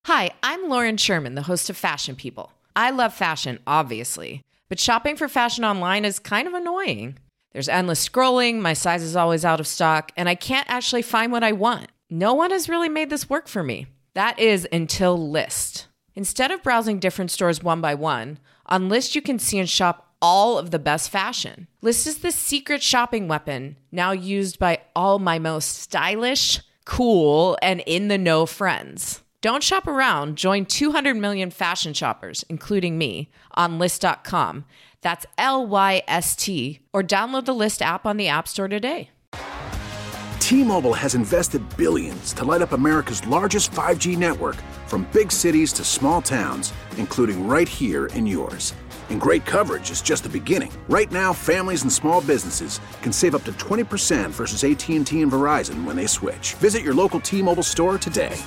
Hi, I'm Lauren Sherman, the host of Fashion People. I love fashion, obviously, but shopping for fashion online is kind of annoying. There's endless scrolling, my size is always out of stock, and I can't actually find what I want. No one has really made this work for me. That is until Lyst. Instead of browsing different stores one by one, on Lyst you can see and shop all of the best fashion. Lyst is the secret shopping weapon, now used by all my most stylish, cool, and in-the-know friends. Don't shop around. Join 200 million fashion shoppers, including me, on Lyst.com. That's Lyst, or download the Lyst app on the App Store today. T-Mobile has invested billions to light up America's largest 5G network, from big cities to small towns, including right here in yours. And great coverage is just the beginning. Right now, families and small businesses can save up to 20% versus AT&T and Verizon when they switch. Visit your local T-Mobile store today.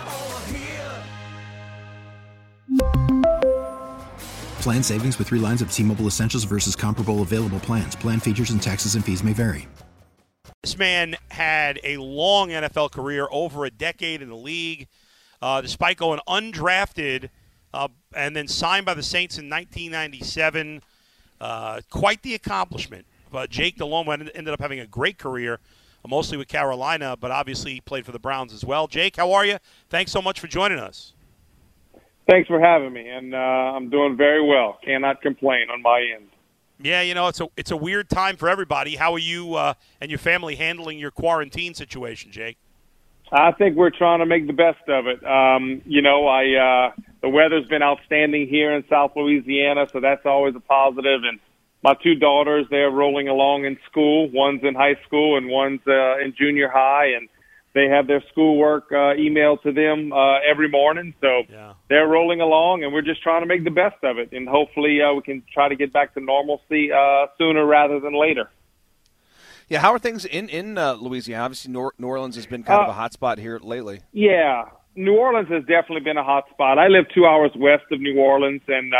Plan savings with 3 lines of T-Mobile Essentials versus comparable available plans. Plan features and taxes and fees may vary. This man had a long NFL career, over a decade in the league, despite going undrafted and then signed by the Saints in 1997. Quite the accomplishment. But Jake Delhomme ended up having a great career, mostly with Carolina, but obviously he played for the Browns as well. Jake, how are you? Thanks so much for joining us. Thanks for having me, and I'm doing very well. Cannot complain on my end. Yeah, you know, it's a weird time for everybody. How are you and your family handling your quarantine situation, Jake? I think we're trying to make the best of it. The weather's been outstanding here in South Louisiana, so that's always a positive. And my 2 daughters, they're rolling along in school. One's in high school and one's in junior high, and they have their schoolwork emailed to them every morning. So They're rolling along, and we're just trying to make the best of it. And hopefully we can try to get back to normalcy sooner rather than later. Yeah, how are things in Louisiana? Obviously, New Orleans has been kind of a hot spot here lately. Yeah, New Orleans has definitely been a hot spot. I live 2 hours west of New Orleans, and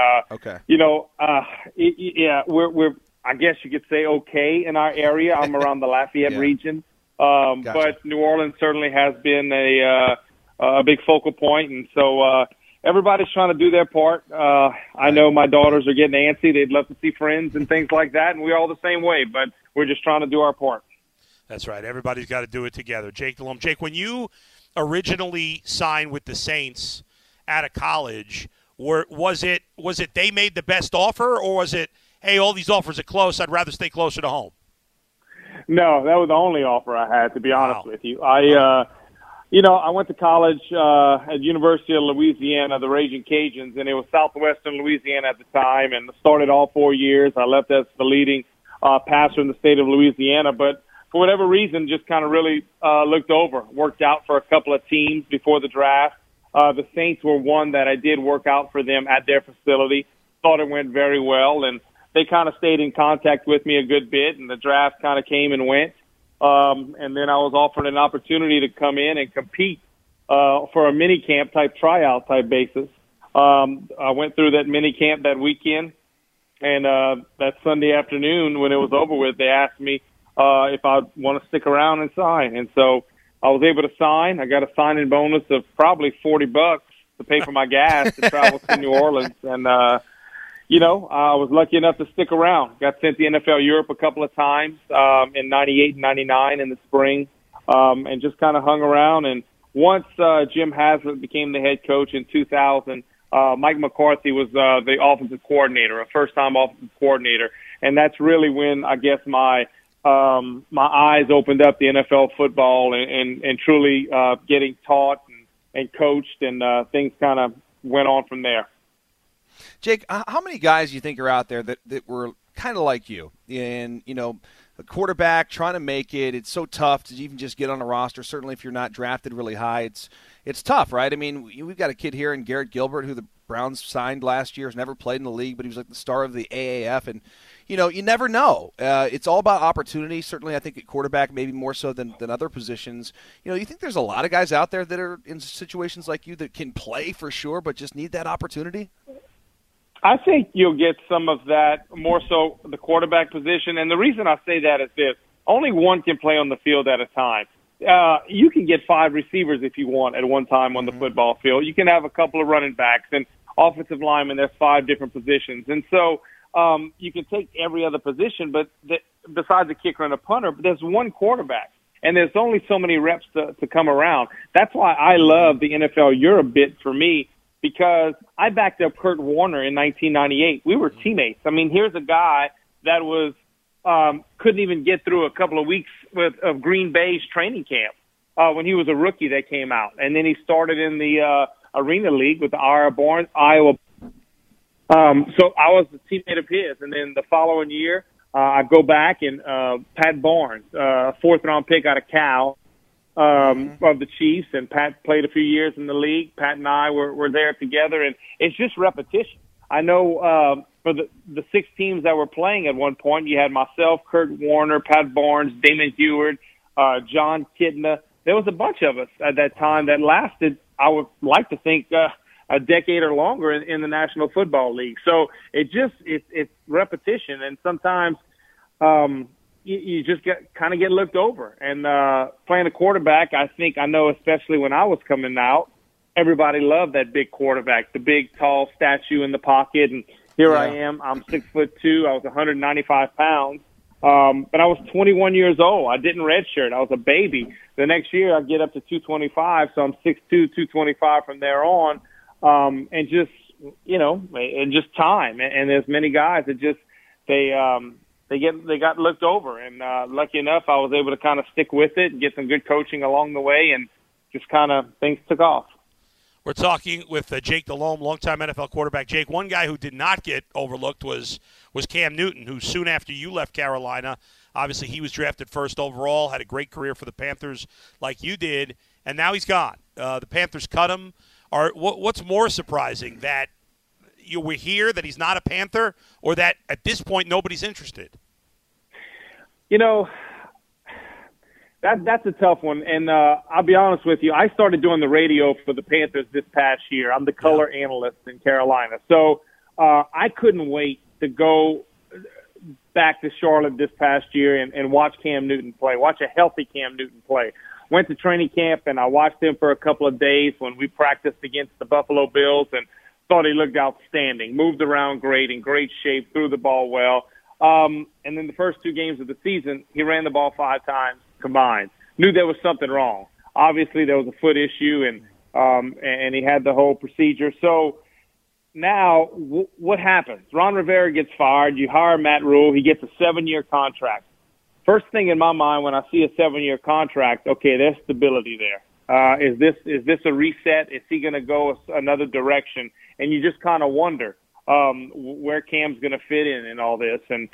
we're I guess you could say okay in our area. I'm around the Lafayette region. Gotcha. But New Orleans certainly has been a big focal point, and so everybody's trying to do their part. I know my daughters are getting antsy. They'd love to see friends and things like that, and we're all the same way, but we're just trying to do our part. That's right. Everybody's got to do it together. Jake Delhomme. Jake, when you originally signed with the Saints out of college, was it they made the best offer, or was it, hey, all these offers are close, I'd rather stay closer to home? No, that was the only offer I had, to be honest with you. I went to college at University of Louisiana, the Raging Cajuns, and it was Southwestern Louisiana at the time, and started all 4 years. I left as the leading passer in the state of Louisiana, but for whatever reason, just kind of really looked over, worked out for a couple of teams before the draft. The Saints were one that I did work out for them at their facility. Thought it went very well, and they kind of stayed in contact with me a good bit, and the draft kind of came and went. And then I was offered an opportunity to come in and compete for a mini camp type tryout type basis. I went through that mini camp that weekend, and that Sunday afternoon when it was over with, they asked me if I want to stick around and sign. And so I was able to sign. I got a signing bonus of probably $40 to pay for my gas to travel to New Orleans. And, I was lucky enough to stick around. Got sent to NFL Europe a couple of times in 98 and 99 in the spring, and just kind of hung around. And once Jim Haslett became the head coach in 2000, Mike McCarthy was the offensive coordinator, a first-time offensive coordinator. And that's really when, I guess, my eyes opened up to NFL football and truly getting taught and coached, and things kind of went on from there. Jake, how many guys do you think are out there that were kind of like you? And, a quarterback trying to make it, it's so tough to even just get on a roster. Certainly if you're not drafted really high, it's tough, right? I mean, we've got a kid here in Garrett Gilbert who the Browns signed last year, has never played in the league, but he was like the star of the AAF. And, you never know. It's all about opportunity. Certainly I think at quarterback maybe more so than other positions. You think there's a lot of guys out there that are in situations like you that can play for sure but just need that opportunity? I think you'll get some of that, more so the quarterback position. And the reason I say that is this: only one can play on the field at a time. you can get 5 receivers if you want at one time on the football field. You can have a couple of running backs and offensive linemen. There's 5 different positions. And so you can take every other position, but besides a kicker and a punter, but there's one quarterback. And there's only so many reps to come around. That's why I love the NFL Europe bit for me, because I backed up Kurt Warner in 1998. We were teammates. I mean, here's a guy that was couldn't even get through a couple of weeks of Green Bay's training camp when he was a rookie that came out. And then he started in the Arena League with the Iowa. So I was a teammate of his. And then the following year, I go back and Pat Barnes, 4th-round pick out of Cal, of the Chiefs, and Pat played a few years in the league. Pat and I were there together, and it's just repetition. I know for the 6 teams that were playing at one point, you had myself, Kurt Warner, Pat Barnes, Damon Heward, John Kidna. There was a bunch of us at that time that lasted, I would like to think, a decade or longer in the National Football League. So it's repetition, and sometimes you just kind of get looked over. And playing a quarterback, I know, especially when I was coming out, everybody loved that big quarterback, the big, tall statue in the pocket. And here I am. I'm 6'2". I was 195 pounds. But I was 21 years old. I didn't redshirt. I was a baby. The next year, I get up to 225, so I'm 6'2", 225 from there on. And just, and just time. And there's many guys that just they got looked over. And lucky enough, I was able to kind of stick with it and get some good coaching along the way, and just kind of things took off. We're talking with Jake Delhomme, longtime NFL quarterback. Jake, one guy who did not get overlooked was Cam Newton, who soon after you left Carolina, obviously he was drafted 1st overall, had a great career for the Panthers like you did, and now he's gone. The Panthers cut him. What's more surprising, that we hear that he's not a Panther, or that at this point nobody's interested? That's a tough one, and I'll be honest with you. I started doing the radio for the Panthers this past year. I'm the color analyst in Carolina, so I couldn't wait to go back to Charlotte this past year and watch Cam Newton play, watch a healthy Cam Newton play. Went to training camp, and I watched him for a couple of days when we practiced against the Buffalo Bills, and thought he looked outstanding, moved around great, in great shape, threw the ball well. And then the first 2 games of the season, he ran the ball 5 times combined. Knew there was something wrong. Obviously, there was a foot issue, and he had the whole procedure. So now what happens? Ron Rivera gets fired. You hire Matt Rule. He gets a 7-year contract. First thing in my mind when I see a 7-year contract, okay, there's stability there. Is this a reset? Is he going to go another direction? And you just kind of wonder where Cam's going to fit in all this. And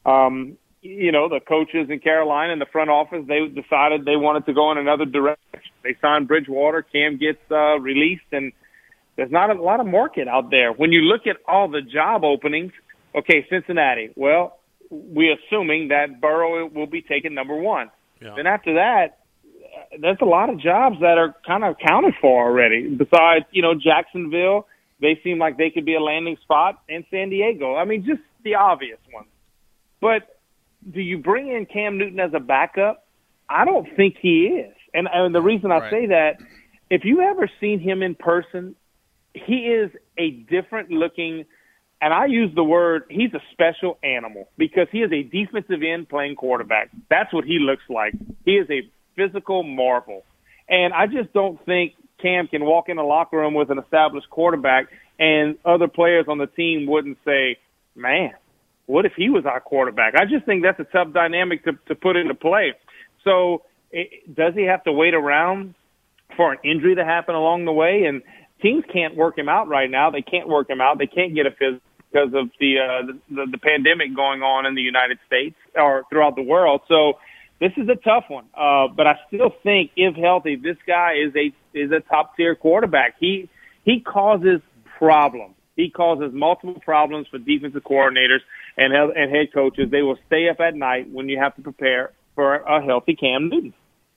the coaches in Carolina and the front office, they decided they wanted to go in another direction. They signed Bridgewater. Cam gets released, and there's not a lot of market out there. When you look at all the job openings, okay, Cincinnati, well, we're assuming that Burrow will be taken number 1. Yeah. Then after that, there's a lot of jobs that are kind of accounted for already. Besides, Jacksonville, they seem like they could be a landing spot, and San Diego. I mean, just the obvious ones. But do you bring in Cam Newton as a backup? I don't think he is. And the reason I say that, if you ever seen him in person, he is a different looking, and I use the word, he's a special animal, because he is a defensive end playing quarterback. That's what he looks like. He is a physical marvel. And I just don't think Cam can walk in the locker room with an established quarterback and other players on the team wouldn't say, man, what if he was our quarterback? I just think that's a tough dynamic to put into play. So does he have to wait around for an injury to happen along the way? And teams can't work him out right now. They can't work him out. They can't get a physical because of the pandemic going on in the United States or throughout the world. So this is a tough one. But I still think, if healthy, this guy is a top-tier quarterback. He causes problems. He causes multiple problems for defensive coordinators and head coaches. They will stay up at night when you have to prepare for a healthy Cam Newton.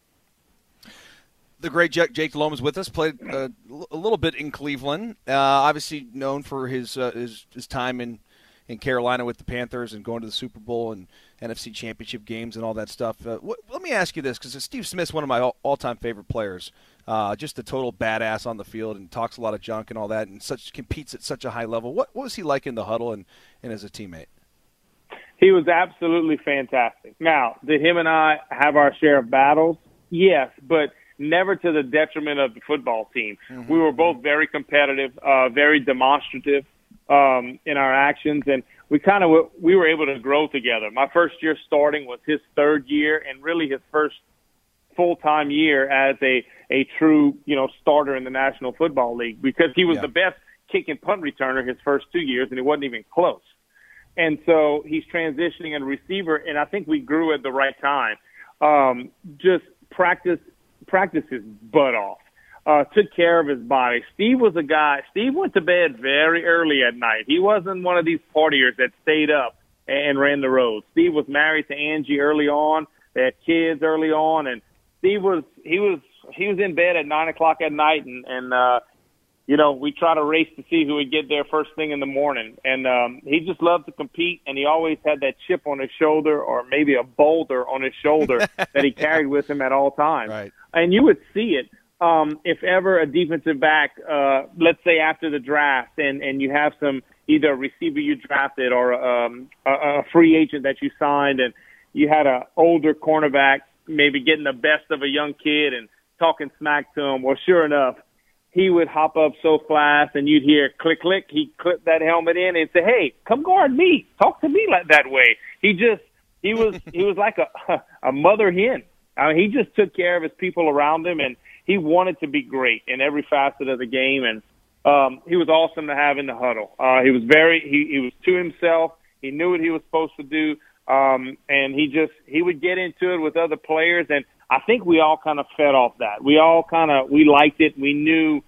The great Jake Delhomme is with us. Played a little bit in Cleveland. Obviously known for his time in in Carolina with the Panthers and going to the Super Bowl and NFC Championship games and all that stuff. Let me ask you this, because Steve Smith's one of my all-time favorite players. Just a total badass on the field and talks a lot of junk and all that, and competes at such a high level. What was he like in the huddle and as a teammate? He was absolutely fantastic. Now, did him and I have our share of battles? Yes, but never to the detriment of the football team. Mm-hmm. We were both very competitive, very demonstrative in our actions, and we were able to grow together. My first year starting was his third year, and really his first full-time year as a true, starter in the National Football League, because he was the best kick and punt returner his first 2 years, and it wasn't even close. And so he's transitioning a receiver, and I think we grew at the right time. Just practice his butt off. Took care of his body. Steve was a guy. Steve went to bed very early at night. He wasn't one of these partiers that stayed up and ran the road. Steve was married to Angie early on. They had kids early on, and Steve was in bed at 9:00 at night, and we try to race to see who would get there first thing in the morning. And he just loved to compete, and he always had that chip on his shoulder, or maybe a boulder on his shoulder that he carried with him at all times. Right. And you would see it if ever a defensive back, let's say after the draft, and you have either a receiver you drafted or a free agent that you signed, and you had an older cornerback maybe getting the best of a young kid and talking smack to him. Well, sure enough, he would hop up so fast, and you'd hear click, click. He'd clip that helmet in and say, "Hey, come guard me. Talk to me like that way." He was like a mother hen. I mean, he just took care of his people around him, and he wanted to be great in every facet of the game. And he was awesome to have in the huddle. He was he was to himself. He knew what he was supposed to do, and he would get into it with other players. And I think we all kind of fed off that. We liked it. We knew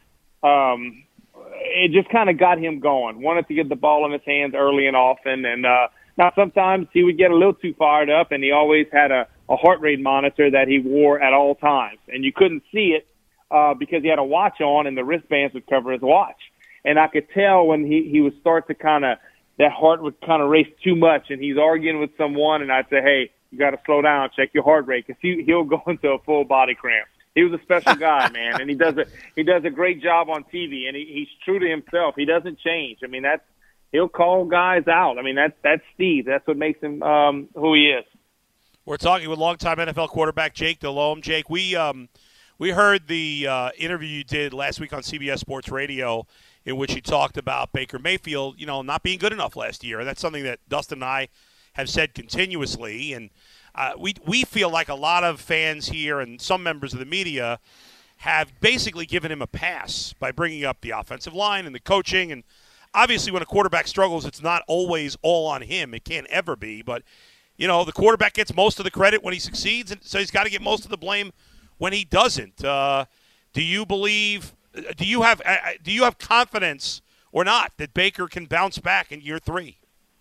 it just kind of got him going. Wanted to get the ball in his hands early and often. And now sometimes he would get a little too fired up, and he always had a heart rate monitor that he wore at all times. And you couldn't see it because he had a watch on, and the wristbands would cover his watch. And I could tell when he would start to that heart would kind of race too much, and he's arguing with someone, and I'd say, "Hey, you got to slow down, check your heart rate," because he'll go into a full body cramp. He was a special guy, man, and he does a great job on TV, and he's true to himself. He doesn't change. I mean, he'll call guys out. I mean, that's Steve. That's what makes him who he is. We're talking with longtime NFL quarterback Jake Delhomme. Jake, we heard the interview you did last week on CBS Sports Radio, in which you talked about Baker Mayfield, not being good enough last year. And that's something that Dustin and I have said continuously. And we feel like a lot of fans here and some members of the media have basically given him a pass by bringing up the offensive line and the coaching. And obviously when a quarterback struggles, it's not always all on him. It can't ever be. But, the quarterback gets most of the credit when he succeeds, and so he's got to get most of the blame when he doesn't. Do you believe – do you have confidence or not that Baker can bounce back in year 3?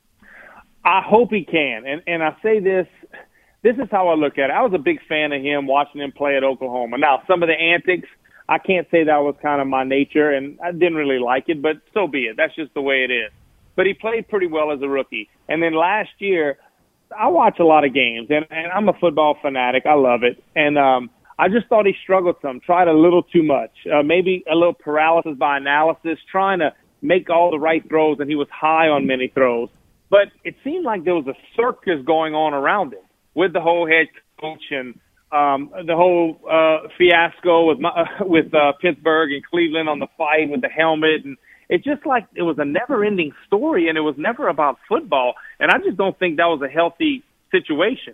I hope he can. And I say this is how I look at it. I was a big fan of him watching him play at Oklahoma. Now, some of the antics, I can't say that was kind of my nature, and I didn't really like it, but so be it. That's just the way it is. But he played pretty well as a rookie. And then last year, I watch a lot of games, and I'm a football fanatic. I love it. And I just thought he struggled some, tried a little too much, maybe a little paralysis by analysis, trying to make all the right throws, and he was high on many throws. But it seemed like there was a circus going on around him with the whole head coach and the whole fiasco with Pittsburgh and Cleveland on the fight with the helmet. And it's just like it was a never-ending story, and it was never about football. And I just don't think that was a healthy situation.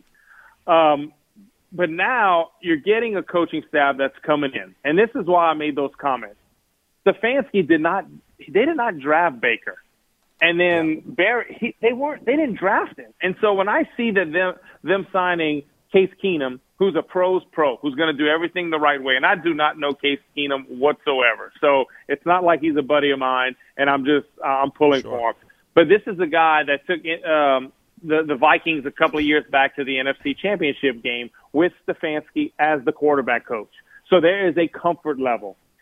But now you're getting a coaching staff that's coming in. And this is why I made those comments. Stefanski did not draft Baker. And then Barry, they didn't draft him. And so when I see that them signing Case Keenum, who's a pro's pro, who's going to do everything the right way, and I do not know Case Keenum whatsoever. So it's not like he's a buddy of mine, and I'm pulling for him. But this is a guy that took the Vikings a couple of years back to the NFC Championship game with Stefanski as the quarterback coach. So there is a comfort level.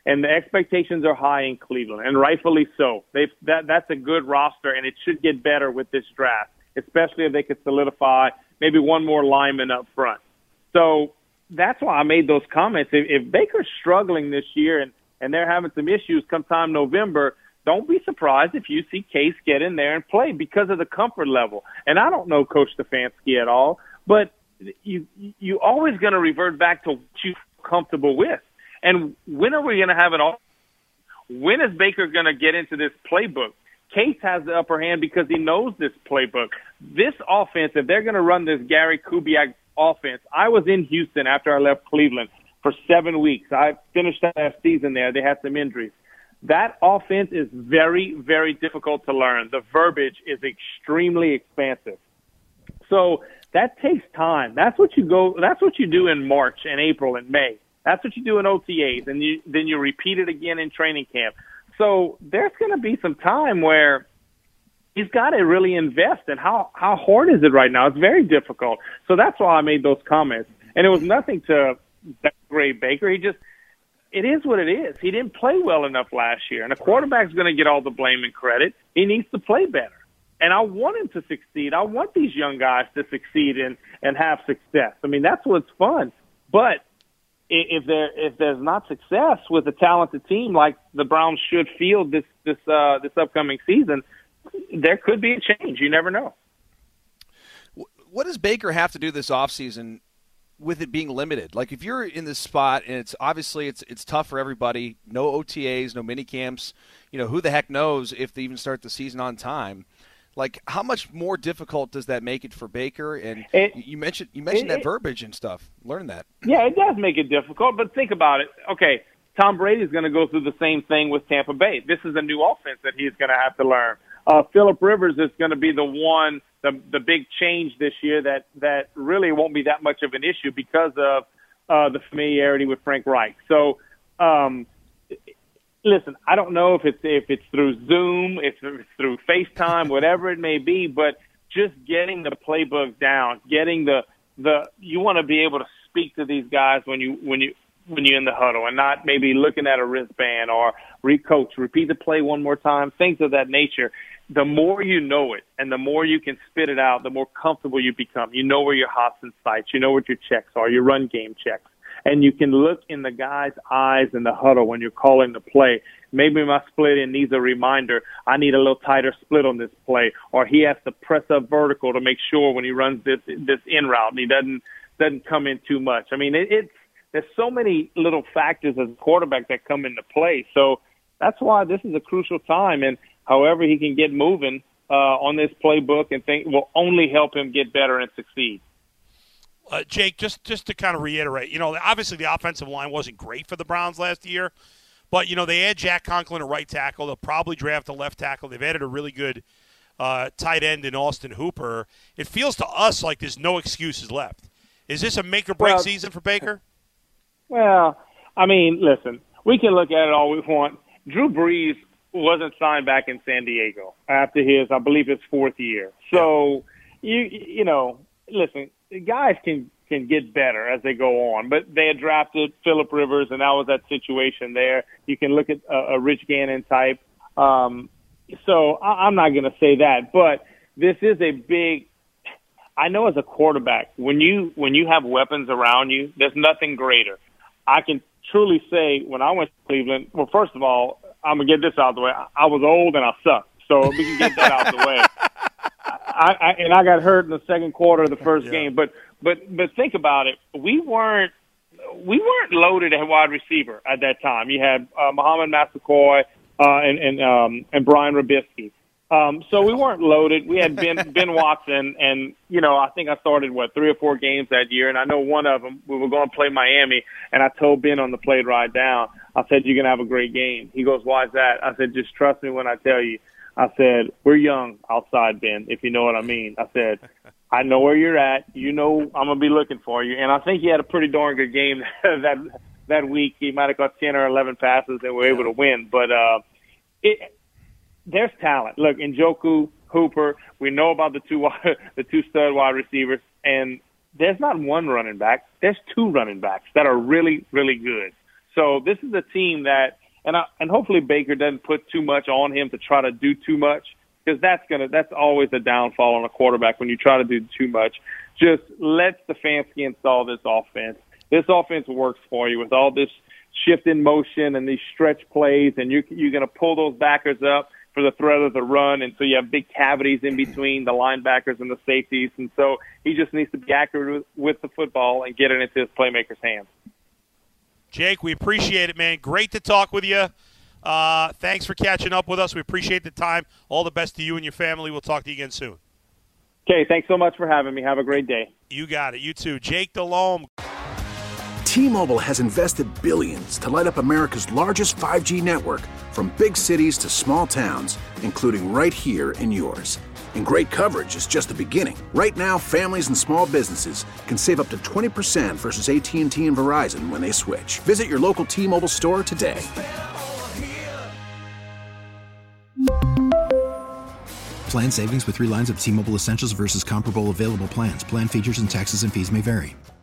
And the expectations are high in Cleveland, and rightfully so. That's a good roster, and it should get better with this draft, especially if they could solidify maybe one more lineman up front. So that's why I made those comments. If Baker's struggling this year and they're having some issues come time November, don't be surprised if you see Case get in there and play because of the comfort level. And I don't know Coach Stefanski at all, but you always going to revert back to what you're comfortable with. And when are we going to have it all? When is Baker going to get into this playbook? Case has the upper hand because he knows this playbook. This offense, if they're going to run this Gary Kubiak offense, I was in Houston after I left Cleveland for 7 weeks. I finished that last season there. They had some injuries. That offense is very, very difficult to learn. The verbiage is extremely expansive. So that takes time. That's what you do in March and April and May. That's what you do in OTAs, and then you repeat it again in training camp. So there's going to be some time where he's got to really invest. And how hard is it right now? It's very difficult. So that's why I made those comments. And it was nothing to degrade Baker. It is what it is. He didn't play well enough last year, and a quarterback's going to get all the blame and credit. He needs to play better. And I want him to succeed. I want these young guys to succeed and have success. I mean, that's what's fun. But if there's not success with a talented team like the Browns should field this upcoming season, there could be a change. You never know. What does Baker have to do this offseason with it being limited? Like, if you're in this spot and it's obviously it's tough for everybody, no OTAs, no mini camps, who the heck knows if they even start the season on time. Like, how much more difficult does that make it for Baker? And you mentioned that verbiage and stuff. Learn that. Yeah, it does make it difficult, but think about it. Okay, Tom Brady's going to go through the same thing with Tampa Bay. This is a new offense that he's going to have to learn. Phillip Rivers is going to be the big change this year that really won't be that much of an issue because of the familiarity with Frank Reich. So, listen, I don't know if it's through Zoom, if it's through FaceTime, whatever it may be, but just getting the playbook down, getting you want to be able to speak to these guys when you're in the huddle and not maybe looking at a wristband or repeat the play one more time, things of that nature. The more you know it and the more you can spit it out, the more comfortable you become. You know where your hots and sights, you know what your checks are, your run game checks. And you can look in the guy's eyes in the huddle when you're calling the play. Maybe my split in needs a reminder. I need a little tighter split on this play. Or he has to press up vertical to make sure when he runs this in route and he doesn't come in too much. I mean, there's so many little factors as a quarterback that come into play. So that's why this is a crucial time. And however he can get moving on this playbook and think will only help him get better and succeed. Jake, just to kind of reiterate, obviously the offensive line wasn't great for the Browns last year, but, they add Jack Conklin, a right tackle. They'll probably draft a left tackle. They've added a really good tight end in Austin Hooper. It feels to us like there's no excuses left. Is this a make-or-break season for Baker? Well, I mean, listen, we can look at it all we want. Drew Brees wasn't signed back in San Diego after I believe his fourth year. So, listen, guys can get better as they go on, but they had drafted Phillip Rivers, and that was that situation there. You can look at a Rich Gannon type. So I'm not going to say that, but this is a big. I know as a quarterback, when you have weapons around you, there's nothing greater. I can truly say when I went to Cleveland, well, first of all, I'm going to get this out of the way. I was old and I sucked, so we can get that out of the way. I got hurt in the second quarter of the first game, but think about it. We weren't loaded at wide receiver at that time. You had Muhammad Massaquoi and Brian Robisky. So we weren't loaded. We had Ben Watson, and I think I started 3 or 4 games that year, and I know one of them we were going to play Miami, and I told Ben on the plane ride down, I said, "You're going to have a great game." He goes, "Why is that?" I said, "Just trust me when I tell you." I said, "We're young outside, Ben, if you know what I mean." I said, "I know where you're at. I'm going to be looking for you." And I think he had a pretty darn good game that week. He might have got 10 or 11 passes and were able to win. But there's talent. Look, Njoku, Hooper, we know about the two stud wide receivers, and there's not one running back. There's 2 running backs that are really, really good. So this is a team that And hopefully Baker doesn't put too much on him to try to do too much, because that's always a downfall on a quarterback when you try to do too much. Just let Stefanski install this offense. This offense works for you with all this shift in motion and these stretch plays, and you're going to pull those backers up for the threat of the run, and so you have big cavities in between the linebackers and the safeties, and so he just needs to be accurate with the football and get it into his playmakers' hands. Jake, we appreciate it, man. Great to talk with you. Thanks for catching up with us. We appreciate the time. All the best to you and your family. We'll talk to you again soon. Okay, thanks so much for having me. Have a great day. You got it. You too. Jake Delhomme. T-Mobile has invested billions to light up America's largest 5G network, from big cities to small towns, including right here in yours. And great coverage is just the beginning. Right now, families and small businesses can save up to 20% versus AT&T and Verizon when they switch. Visit your local T-Mobile store today. Plan savings with 3 lines of T-Mobile Essentials versus comparable available plans. Plan features and taxes and fees may vary.